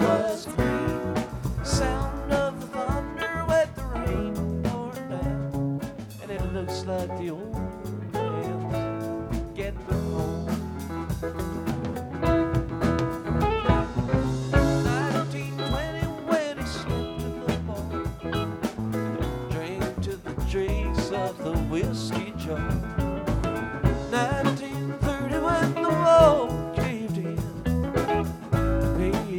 was green. Sound of the thunder with the rain pouring down, and it looks like the old man's getting home. 1920 when he slipped in the bar, drank to the dregs of the whiskey jar. 19